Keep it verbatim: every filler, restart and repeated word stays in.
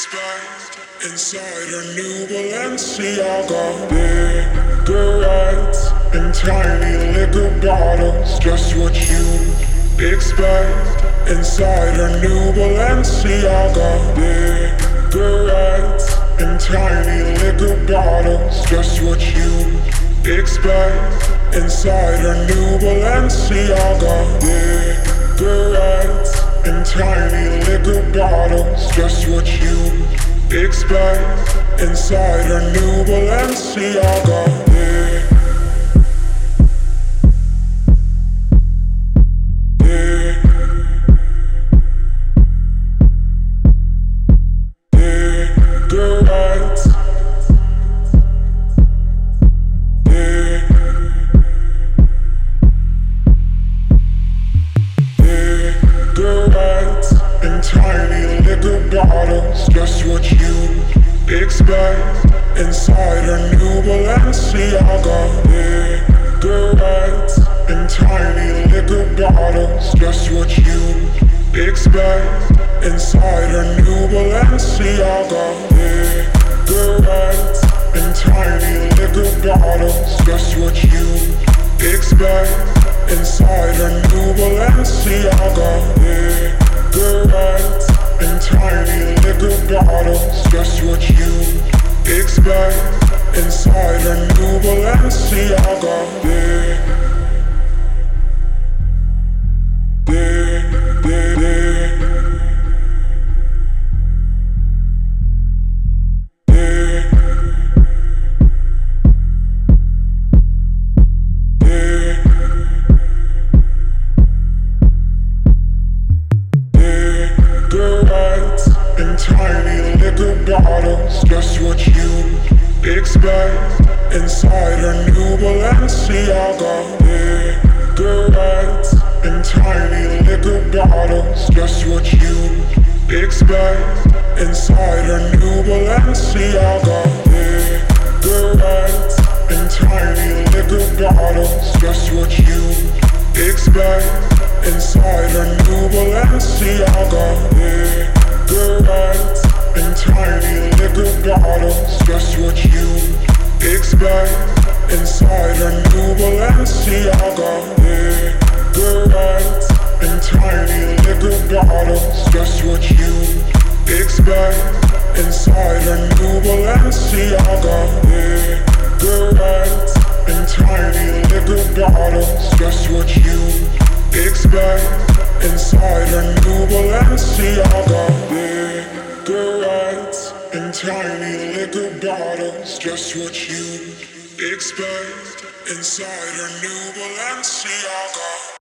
Expect inside her new Balenciaga. Cigarettes in tiny liquor bottles, just what you expect inside her new Balenciaga. Cigarettes in tiny liquor bottles, just what you expect inside her new Balenciaga. Cigarettes in tiny liquor bottles, just what you expect inside her new Balenciaga. Cigarettes, cigarettes in tiny liquor bottles, just what you expect inside her new Balenciaga. Cigarettes in tiny liquor bottles, just what you expect inside her new Balenciaga. Cigarettes in tiny liquor bottles, just what you expect inside her new Balenciaga. Cigarettes in tiny liquor bottles, just what you expect inside her new Balenciaga. Cigarettes in tiny liquor bottles, just what you expect inside her new Balenciaga. Cigarettes in tiny liquor bottles, just what you expect inside her new Balenciaga. Cigarettes in tiny liquor bottles, just what you expect inside her new Balenciaga. Cigarettes in tiny liquor bottles, just what you expect inside her new Balenciaga. Cigarettes in tiny liquor bottles, just what you expect inside her new Balenciaga. Cigarettes in tiny liquor bottles, just what you expect inside her new Balenciaga. Cigarettes in tiny liquor bottles, just what you expect inside her new Balenciaga.